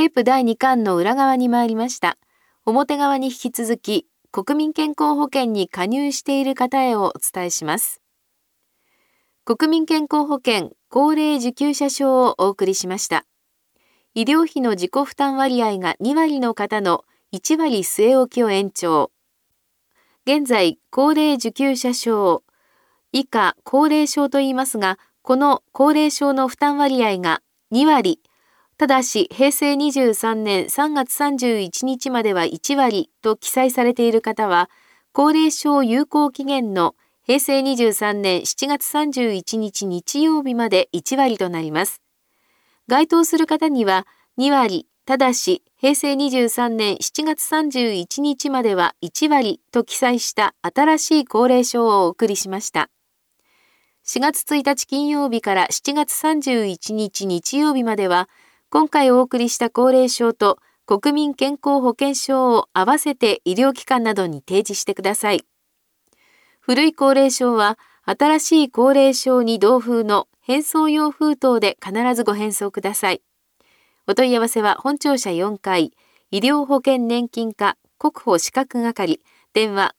テープ第2巻の裏側に参りました。表側に引き続き、国民健康保険に加入している方へをお伝えします。国民健康保険高齢受給者証をお送りしました。医療費の自己負担割合が2割の方の1割据え置きを延長。現在、高齢受給者証以下高齢証と言いますが、この高齢証の負担割合が2割、ただし平成23年3月31日までは1割と記載されている方は、高齢証有効期限の平成23年7月31日日曜日まで1割となります。該当する方には2割、ただし平成23年7月31日までは1割と記載した新しい高齢証をお送りしました。4月1日金曜日から7月31日日曜日までは、今回お送りした高齢証と国民健康保険証を合わせて医療機関などに提示してください。古い高齢証は新しい高齢証に同封の返送用封筒で必ずご返送ください。お問い合わせは本庁舎4階医療保険年金課国保資格係電話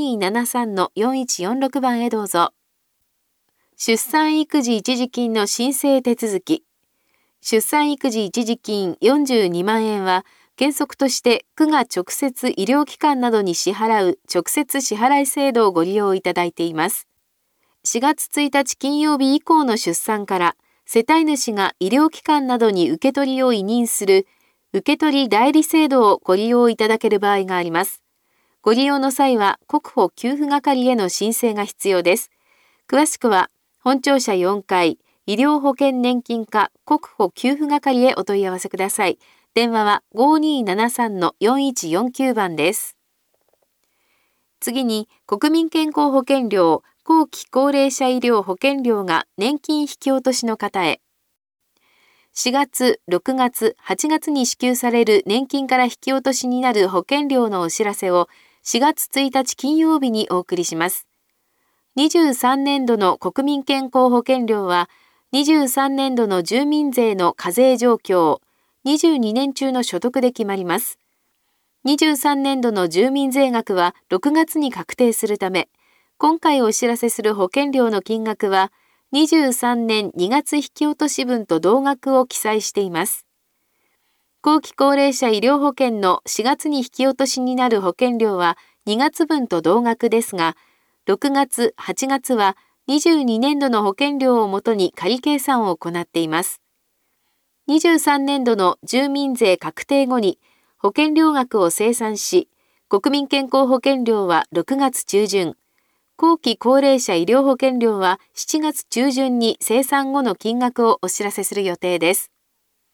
5273-4146 番へどうぞ。出産育児一時金の申請手続き。出産育児一時金42万円は原則として区が直接医療機関などに支払う直接支払い制度をご利用いただいています。4月1日金曜日以降の出産から世帯主が医療機関などに受け取りを委任する受取代理制度をご利用いただける場合があります。ご利用の際は国保給付係への申請が必要です。詳しくは本庁舎4階医療保険年金課国保給付係へお問い合わせください。電話は 5273-4149 番です。次に、国民健康保険料後期高齢者医療保険料が年金引き落としの方へ。4月、6月、8月に支給される年金から引き落としになる保険料のお知らせを4月1日金曜日にお送りします。23年度の国民健康保険料は、23年度の住民税の課税状況、22年中の所得で決まります。23年度の住民税額は6月に確定するため、今回お知らせする保険料の金額は、23年2月引き落とし分と同額を記載しています。後期高齢者医療保険の4月に引き落としになる保険料は2月分と同額ですが、6月、8月は22年度の保険料をもとに仮計算を行っています。23年度の住民税確定後に保険料額を精算し、国民健康保険料は6月中旬、後期高齢者医療保険料は7月中旬に精算後の金額をお知らせする予定です。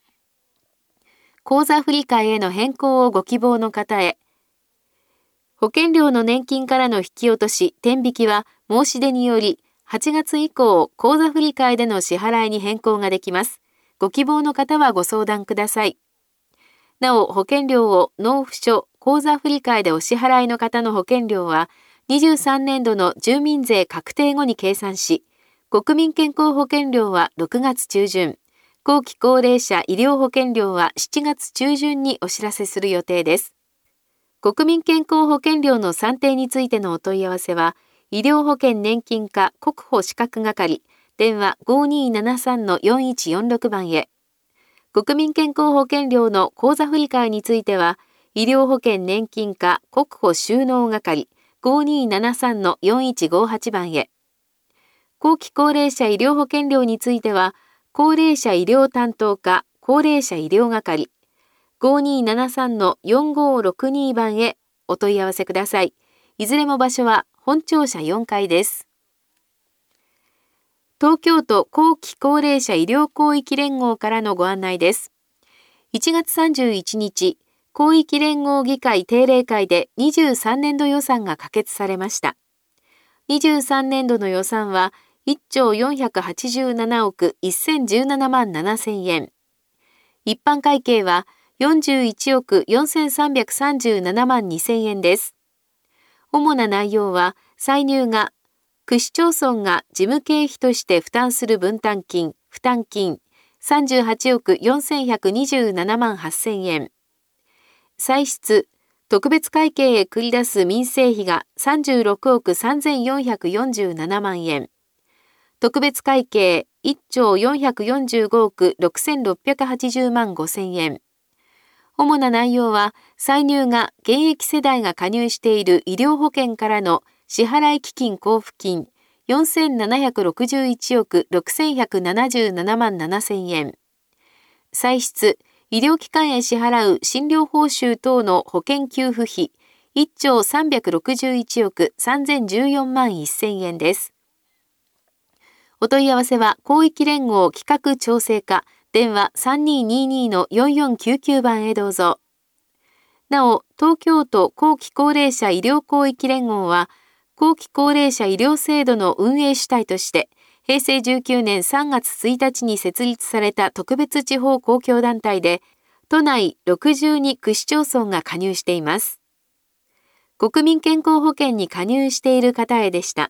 口座振替への変更をご希望の方へ。保険料の年金からの引き落とし、転引きは申し出により、8月以降、口座振替での支払いに変更ができます。ご希望の方はご相談ください。なお、保険料を納付書、口座振替でお支払いの方の保険料は、23年度の住民税確定後に計算し、国民健康保険料は6月中旬、後期高齢者医療保険料は7月中旬にお知らせする予定です。国民健康保険料の算定についてのお問い合わせは、医療保険年金課国保資格係、電話 5273-4146 番へ。国民健康保険料の口座振替については、医療保険年金課国保収納係、5273-4158 番へ。後期高齢者医療保険料については、高齢者医療担当課高齢者医療係、5273-4562 番へお問い合わせください。いずれも場所は本庁舎4階です。東京都後期高齢者医療広域連合からのご案内です。1月31日、広域連合議会定例会で23年度予算が可決されました。23年度の予算は1兆487億1017万7000円。一般会計は41億4337万2000円です。主な内容は、歳入が区市町村が事務経費として負担する分担金、負担金、 38億4127万8000円。歳出、特別会計へ繰り出す民生費が36億3447万円。特別会計1兆445億6680万5000円。主な内容は、歳入が現役世代が加入している医療保険からの支払基金交付金4761億6177万7000円。歳出、医療機関へ支払う診療報酬等の保険給付費1兆361億3014万1000円です。お問い合わせは、広域連合企画調整課、電話 3222-4499 番へどうぞ。なお、東京都後期高齢者医療広域連合は、後期高齢者医療制度の運営主体として、平成19年3月1日に設立された特別地方公共団体で、都内62区市町村が加入しています。国民健康保険に加入している方へでした。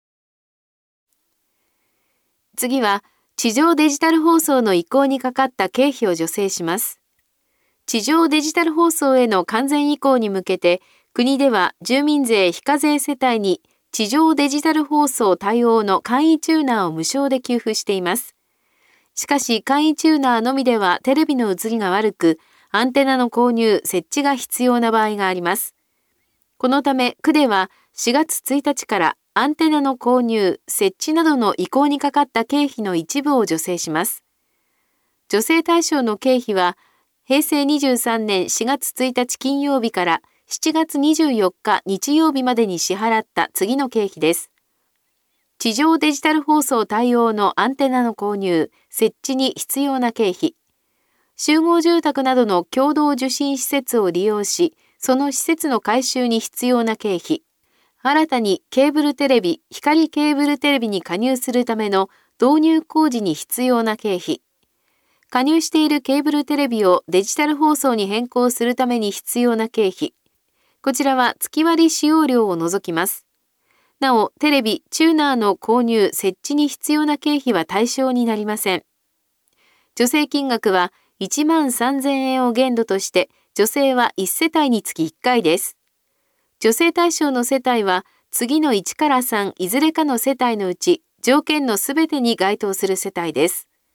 次は、地上デジタル放送の移行にかかった経費を助成します。地上デジタル放送への完全移行に向けて、国では住民税非課税世帯に地上デジタル放送対応の簡易チューナーを無償で給付しています。しかし、簡易チューナーのみではテレビの映りが悪く、アンテナの購入・設置が必要な場合があります。このため、区では4月1日からアンテナの購入・設置などの移行にかかった経費の一部を助成します。助成対象の経費は、平成23年4月1日金曜日から7月24日日曜日までに支払った次の経費です。地上デジタル放送対応のアンテナの購入・設置に必要な経費。集合住宅などの共同受信施設を利用し、その施設の改修に必要な経費。新たにケーブルテレビ、光ケーブルテレビに加入するための導入工事に必要な経費。加入しているケーブルテレビをデジタル放送に変更するために必要な経費。こちらは月割使用料を除きます。なお、テレビ、チューナーの購入・設置に必要な経費は対象になりません。助成金額は1万3000円を限度として、助成は1世帯につき1回です。助成対象の世帯は次の1から3いずれかの世帯のうち条件のすべてに該当する世帯です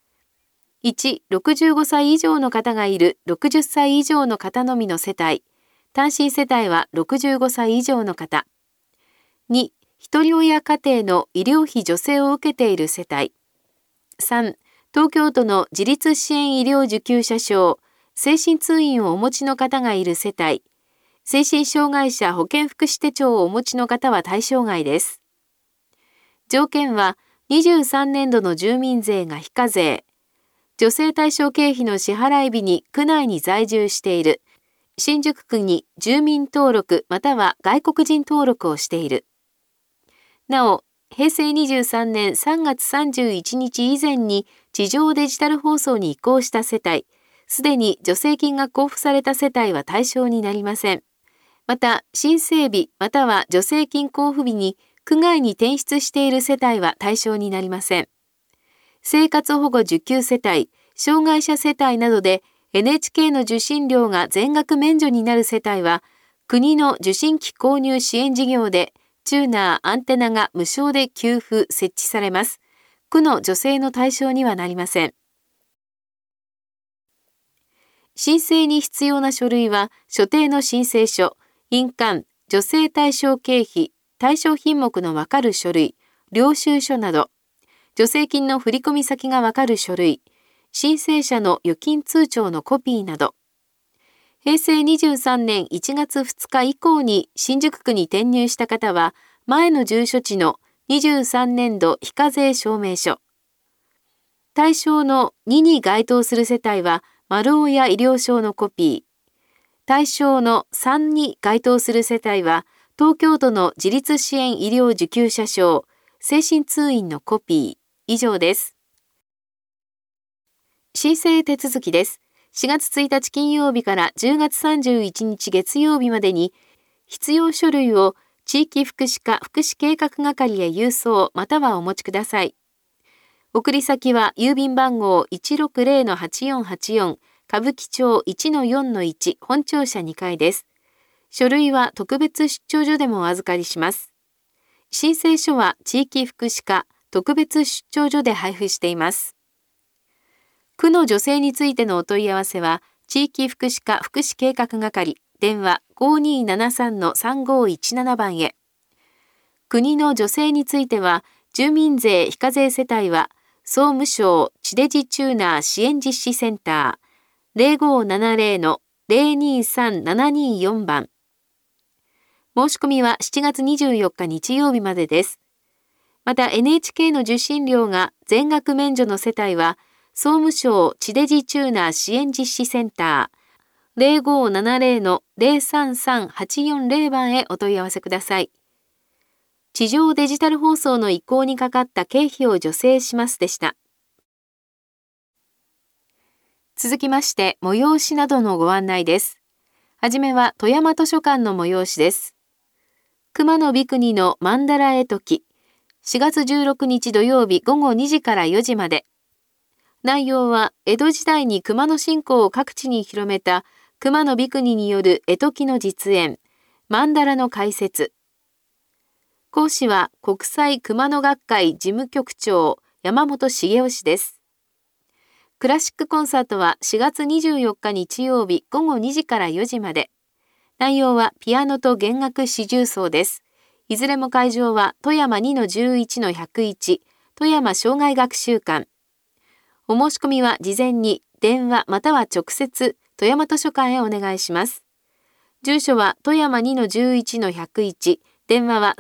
。1、65歳以上の方がいる60歳以上の方のみの世帯。単身世帯は65歳以上の方。2、一人親家庭の医療費助成を受けている世帯。3、東京都の自立支援医療受給者証、精神通院をお持ちの方がいる世帯。精神障害者保健福祉手帳をお持ちの方は対象外です。条件は23年度の住民税が非課税。助成対象経費の支払い日に区内に在住している。新宿区に住民登録または外国人登録をしている。なお、平成23年3月31日以前に地上デジタル放送に移行した世帯、すでに助成金が交付された世帯は対象になりません。また、申請日または助成金交付日に区外に転出している世帯は対象になりません。生活保護受給世帯、障害者世帯などで NHK の受信料が全額免除になる世帯は、国の受信機購入支援事業でチューナー、アンテナが無償で給付・設置されます。区の助成の対象にはなりません。申請に必要な書類は、所定の申請書、印鑑、助成対象経費、対象品目のわかる書類、領収書など、助成金の振込先がわかる書類、申請者の預金通帳のコピーなど、平成23年1月2日以降に新宿区に転入した方は、前の住所地の23年度非課税証明書。対象の2に該当する世帯は、丸尾や医療証のコピー。対象の3に該当する世帯は、東京都の自立支援医療受給者証、精神通院のコピー。以上です。申請手続きです。4月1日金曜日から10月31日月曜日までに、必要書類を地域福祉課福祉計画係へ郵送またはお持ちください。 送り先は郵便番号 160-8484 歌舞伎町 1-4-1 本庁舎2階です。書類は特別出張所でもお預かりします。申請書は地域福祉課特別出張所で配布しています。区の助成についてのお問い合わせは、地域福祉課福祉計画係、電話 5273-3517 番へ。国の助成については、住民税非課税世帯は、総務省地デジチューナー支援実施センター 0570-023724 番。申し込みは7月24日日曜日までです。また NHK の受信料が全額免除の世帯は、総務省地デジチューナー支援実施センター 0570-033840 番へお問い合わせください。地上デジタル放送の移行にかかった経費を助成しますでした。続きまして、催しなどのご案内です。はじめは富山図書館の催しです。熊野比国の曼荼羅絵解き、4月16日土曜日午後2時から4時まで。内容は、江戸時代に熊野信仰を各地に広めた熊野比国による絵解きの実演、曼荼羅の解説。講師は国際熊野学会事務局長山本茂雄氏です。クラシックコンサートは4月24日日曜日午後2時から4時まで。内容はピアノと弦楽四重奏です。いずれも会場は富山 2-11-101 富山障害学習館。お申し込みは事前に電話または直接富山図書館へお願いします。住所は富山 2-11-101電話は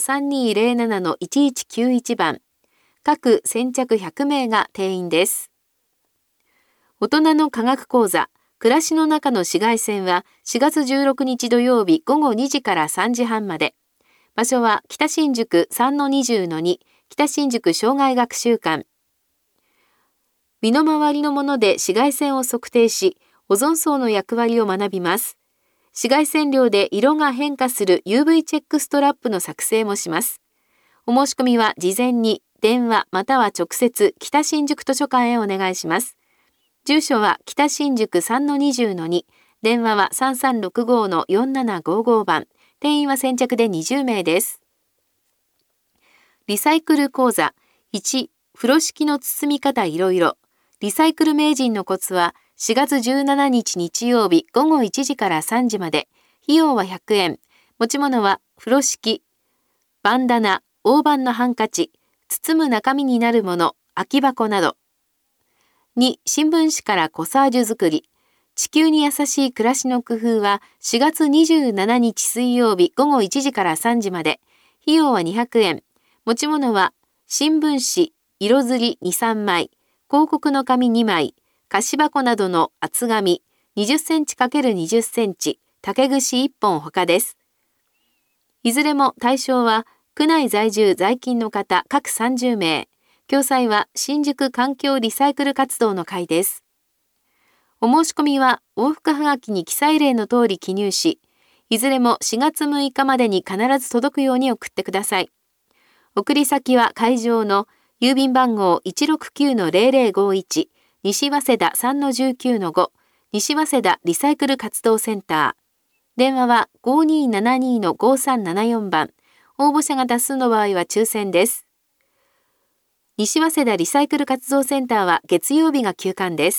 3207-1191 番。各先着100名が定員です。大人の科学講座、暮らしの中の紫外線は4月16日土曜日午後2時から3時半まで。場所は北新宿 3-20-2 北新宿障害学習館。身の回りのもので紫外線を測定し、オゾン層の役割を学びます。紫外線量で色が変化する UV チェックストラップの作成もします。お申し込みは事前に電話または直接北新宿図書館へお願いします。住所は北新宿 3-20-2 電話は 3365-4755 番。定員は先着で20名です。リサイクル講座1、風呂敷の包み方いろいろ。リサイクル名人のコツは4月17日日曜日午後1時から3時まで。費用は100円。持ち物は風呂敷、バンダナ、大判のハンカチ、包む中身になるもの、空き箱など。2、新聞紙からコサージュ作り。地球に優しい暮らしの工夫は4月27日水曜日午後1時から3時まで。費用は200円。持ち物は新聞紙、色刷り2、3枚、広告の紙2枚、菓子箱などの厚紙20センチ ×20 センチ、竹串1本他です。いずれも対象は区内在住在勤の方各30名。共催は新宿環境リサイクル活動の会です。お申し込みは往復はがきに記載例の通り記入し、いずれも4月6日までに必ず届くように送ってください。送り先は会場の郵便番号 169-0051 西早稲田 3-19-5 西早稲田リサイクル活動センター。電話は 5272-5374 番。応募者が多数の場合は抽選です。西早稲田リサイクル活動センターは月曜日が休館です。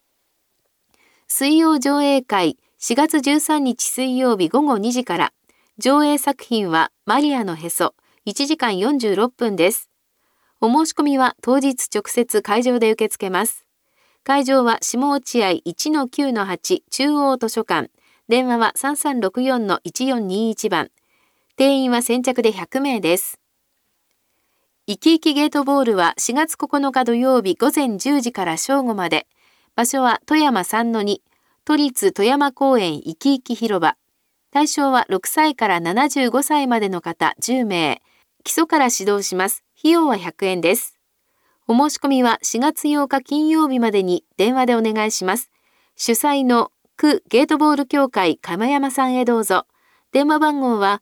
水曜上映会4月13日水曜日午後2時から。上映作品はマリアのへそ1時間46分です。お申し込みは当日直接会場で受け付けます。会場は下落合 1-9-8 中央図書館。電話は 3364-1421 番。定員は先着で100名です。いきいきゲートボールは4月9日土曜日午前10時から正午まで。場所は富山 3-2 都立富山公園いきいき広場。対象は6歳から75歳までの方10名。基礎から指導します。費用は100円です。お申し込みは4月8日金曜日までに電話でお願いします。主催の区ゲートボール協会亀山さんへどうぞ。電話番号は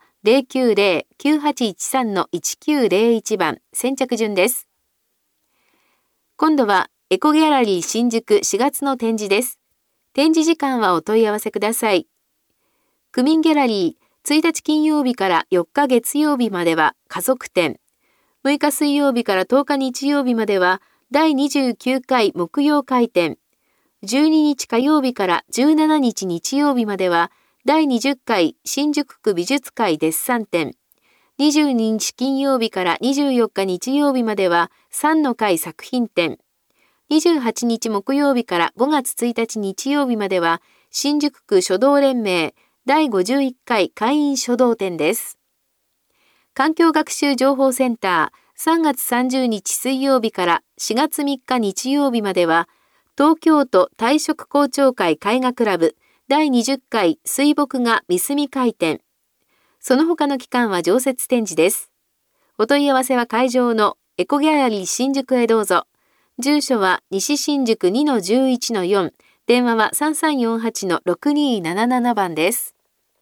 090-9813-1901 番。先着順です。 今度はエコギャラリー新宿4月の展示です。展示時間はお問い合わせください。区民ギャラリー、1日金曜日から4日月曜日までは家族展、6日水曜日から10日日曜日までは第29回木曜会展、12日火曜日から17日日曜日までは第20回新宿区美術会デッサン展、22日金曜日から24日日曜日までは3の会作品展、28日木曜日から5月1日日曜日までは新宿区書道連盟第51回会員書道展です。環境学習情報センター3月30日水曜日から4月3日日曜日までは東京都退職校長会絵画クラブ第20回水墨画三隅会展。その他の期間は常設展示です。お問い合わせは会場のエコギャラリー新宿へどうぞ。住所は西新宿 2-11-4、電話は 3348-6277 番です。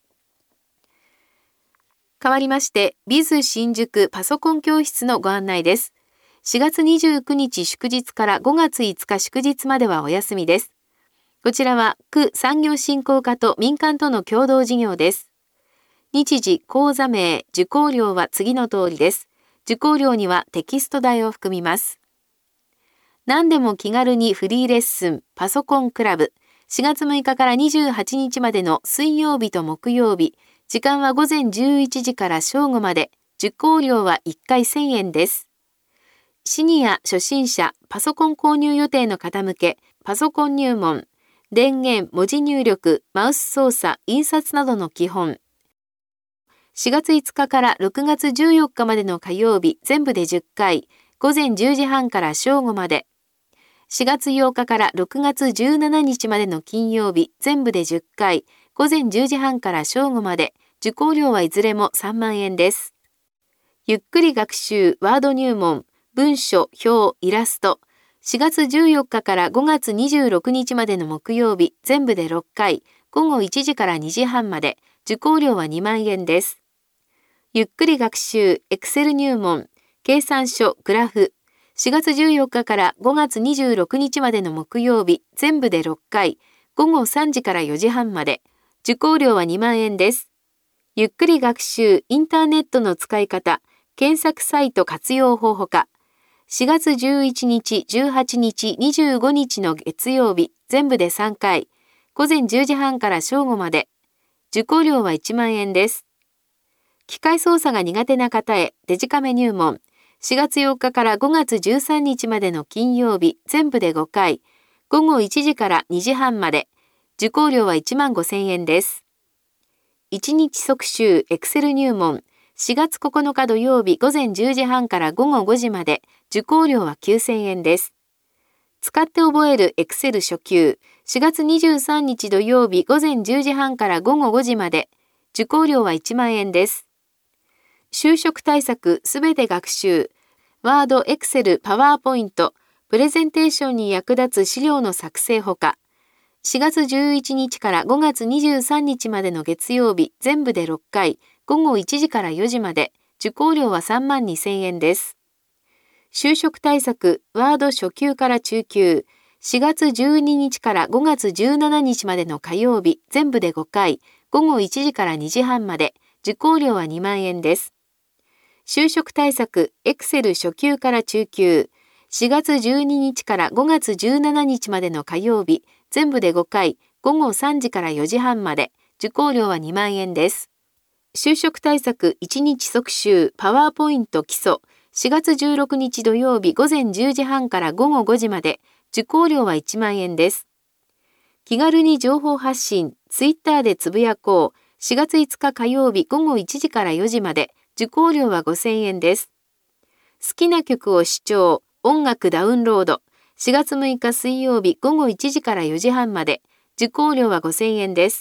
変わりまして、ビズ新宿パソコン教室のご案内です。4月29日祝日から5月5日祝日まではお休みです。こちらは区産業振興課と民間との共同事業です。日時、講座名、受講料は次の通りです。受講料にはテキスト代を含みます。何でも気軽にフリーレッスンパソコンクラブ4月6日から28日までの水曜日と木曜日、時間は午前11時から正午まで、受講料は1回1000円です。シニア初心者パソコン購入予定の方向け、パソコン入門、電源、文字入力、マウス操作、印刷などの基本。4月5日から6月14日までの火曜日、全部で10回、午前10時半から正午まで。4月8日から6月17日までの金曜日、全部で10回、午前10時半から正午まで。受講料はいずれも3万円です。ゆっくり学習、ワード入門、文書、表、イラスト。4月14日から5月26日までの木曜日、全部で6回、午後1時から2時半まで。受講料は2万円です。ゆっくり学習、エクセル入門、計算書、グラフ。4月14日から5月26日までの木曜日、全部で6回、午後3時から4時半まで。受講料は2万円です。ゆっくり学習、インターネットの使い方、検索サイト活用法ほか。4月11日、18日、25日の月曜日、全部で3回、午前10時半から正午まで。受講料は1万円です。機械操作が苦手な方へデジカメ入門。4月8日から5月13日までの金曜日、全部で5回、午後1時から2時半まで。受講料は1万5000円です。1日即習エクセル入門。4月9日土曜日午前10時半から午後5時まで。受講料は9000円です。使って覚えるエクセル初級。4月23日土曜日午前10時半から午後5時まで。受講料は1万円です。就職対策すべて学習。ワード、エクセル、パワーポイント、プレゼンテーションに役立つ資料の作成ほか。4月11日から5月23日までの月曜日、全部で6回、午後1時から4時まで。受講料は3万2000円です。就職対策、ワード初級から中級。4月12日から5月17日までの火曜日、全部で5回、午後1時から2時半まで。受講料は2万円です。就職対策、エクセル初級から中級。4月12日から5月17日までの火曜日、全部で5回、午後3時から4時半まで。受講料は2万円です。就職対策1日即習パワーポイント基礎。4月16日土曜日午前10時半から午後5時まで。受講料は1万円です。気軽に情報発信、ツイッターでつぶやこう。4月5日火曜日午後1時から4時まで。受講料は5000円です。好きな曲を視聴、音楽ダウンロード。4月6日水曜日午後1時から4時半まで。受講料は5000円です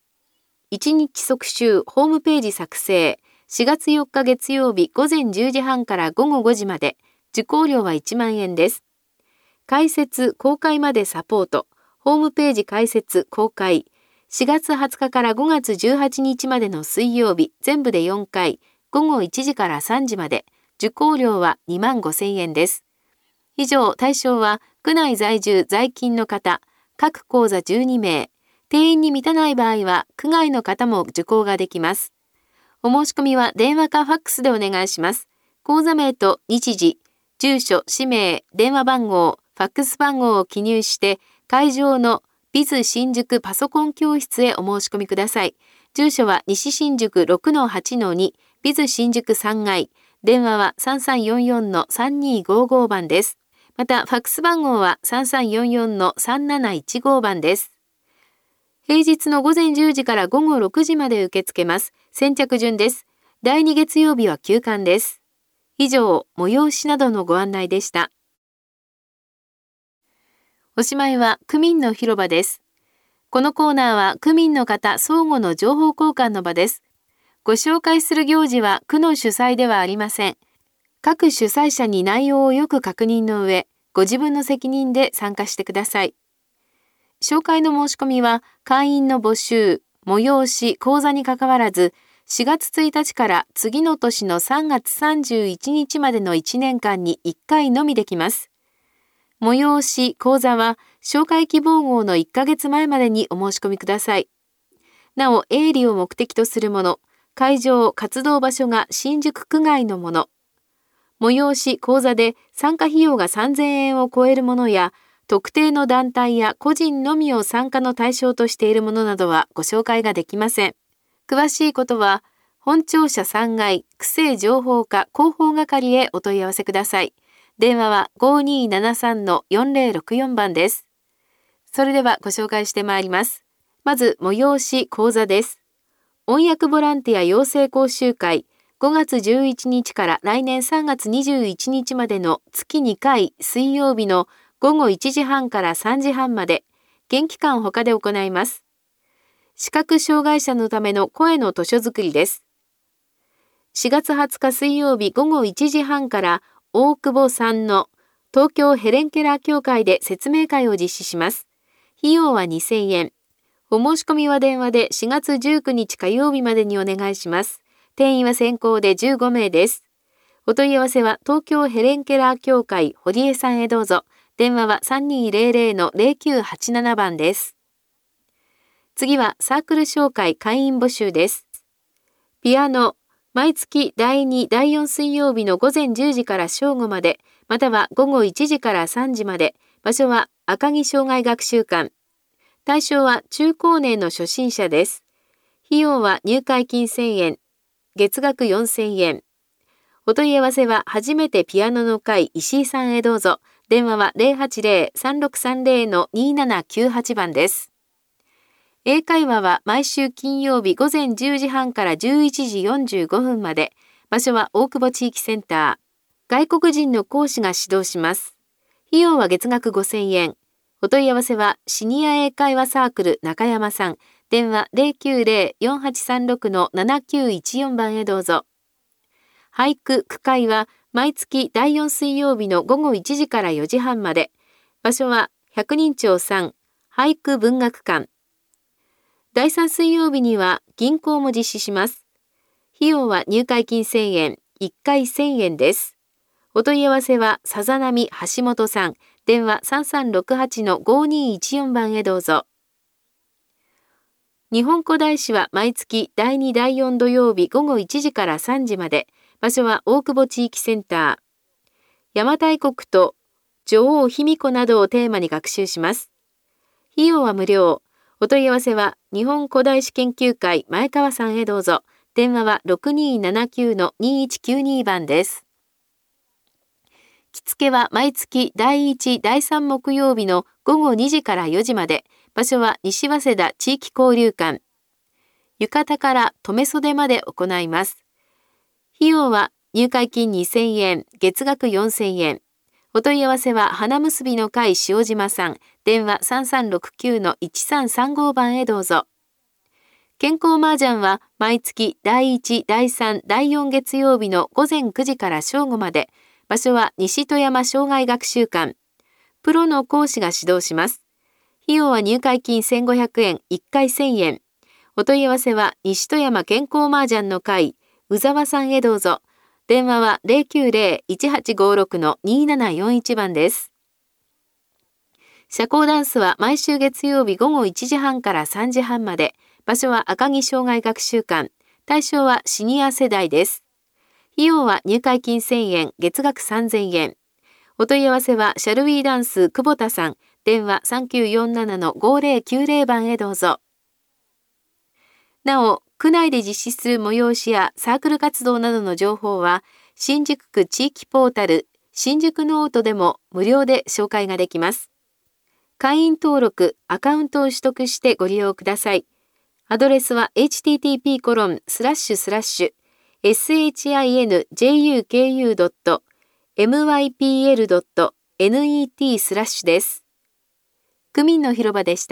。1日即習ホームページ作成。4月4日月曜日午前10時半から午後5時まで。受講料は1万円です。開設公開までサポート。ホームページ開設公開。4月20日から5月18日までの水曜日、全部で4回、午後1時から3時まで。受講料は2万5000円です。以以上、対象は区内在住在勤の方、各口座12名、定員に満たない場合は区外の方も受講ができます。お申し込みは電話かファックスでお願いします。口座名と日時、住所、氏名、電話番号、ファックス番号を記入して会場のビズ新宿パソコン教室へお申し込みください。住所は西新宿 6-8-2 ビズ新宿3階。電話は 3344-3255 番です。また、ファックス番号は 3344-3715 番です。平日の午前10時から午後6時まで受け付けます。先着順です。第2月曜日は休館です。以上、催しなどのご案内でした。おしまいは区民の広場です。このコーナーは区民の方相互の情報交換の場です。ご紹介する行事は区の主催ではありません。各主催者に内容をよく確認の上、ご自分の責任で参加してください。紹介の申し込みは会員の募集、催し、講座にかかわらず、4月1日から次の年の3月31日までの1年間に1回のみできます。催し、講座は紹介希望号の1ヶ月前までにお申し込みください。なお、営利を目的とするもの、会場・活動場所が新宿区外のもの、催し・講座で参加費用が3000円を超えるものや、特定の団体や個人のみを参加の対象としているものなどはご紹介ができません。詳しいことは、本庁舎3階区政情報課広報係へお問い合わせください。電話は 5273-4064 番です。それではご紹介してまいります。まず、催し講座です。音訳ボランティア養成講習会、5月11日から来年3月21日までの月2回水曜日の午後1時半から3時半まで、現期間他で行います。視覚障害者のための声の図書作りです。4月20日水曜日午後1時半から大久保さんの東京ヘレンケラー協会で説明会を実施します。費用は2000円。お申し込みは電話で4月19日火曜日までにお願いします。定員は先行で15名です。お問い合わせは東京ヘレンケラー協会堀江さんへどうぞ。電話は 3200-0987 番です。次はサークル紹介会員募集です。ピアノ、毎月第2、第4水曜日の午前10時から正午まで、または午後1時から3時まで、場所は赤城障害学習館。対象は中高年の初心者です。費用は入会金1000円。月額4000円。お問い合わせは初めてピアノの会石井さんへどうぞ。電話は 080-3630-2798 番です。英会話は毎週金曜日午前10時半から11時45分まで。場所は大久保地域センター。外国人の講師が指導します。費用は月額5000円。お問い合わせはシニア英会話サークル中山さん。電話 090-4836-7914 番へどうぞ。俳句句会は毎月第4水曜日の午後1時から4時半まで。場所は百人町3俳句文学館。第3水曜日には銀行も実施します。費用は入会金1000円、1回1000円です。お問い合わせはさざなみ橋本さん。電話 3368-5214 番へどうぞ。日本古代史は毎月第2第4土曜日午後1時から3時まで。場所は大久保地域センター。邪馬台国と女王卑弥呼などをテーマに学習します。費用は無料。お問い合わせは日本古代史研究会前川さんへどうぞ。電話は 6279-2192 番です。着付けは毎月第1、第3木曜日の午後2時から4時まで。場所は西早稲田地域交流館。浴衣から留袖まで行います。費用は入会金2000円、月額4000円。お問い合わせは花結びの会塩島さん。電話 3369-1335 番へどうぞ。健康麻雀は毎月第1、第3、第4月曜日の午前9時から正午まで。場所は西戸山障害学習館。プロの講師が指導します。費用は入会金1500円、1回1000円。お問い合わせは西戸山健康麻雀の会、宇沢さんへどうぞ。 電話は 090-1856-2741 番です。社交ダンスは毎週月曜日午後1時半から3時半まで。場所は赤城障害学習館。対象はシニア世代です。費用は入会金1000円、月額3000円。お問い合わせはシャルウィーダンス久保田さん。電話 3947-5090 番へどうぞ。なお、区内で実施する催しやサークル活動などの情報は、新宿区地域ポータル、新宿ノートでも無料で紹介ができます。会員登録、アカウントを取得してご利用ください。アドレスは http://shinjuku.mypl.net/ です。区民の広場でした。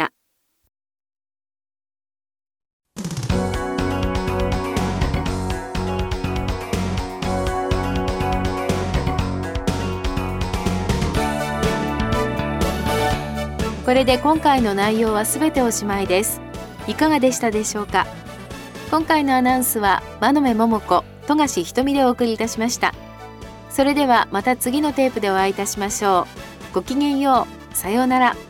これで今回の内容はすべておしまいです。いかがでしたでしょうか。今回のアナウンスは真鍋桃子、富樫ひとみでお送りいたしました。それではまた次のテープでお会いいたしましょう。ごきげんよう。さようなら。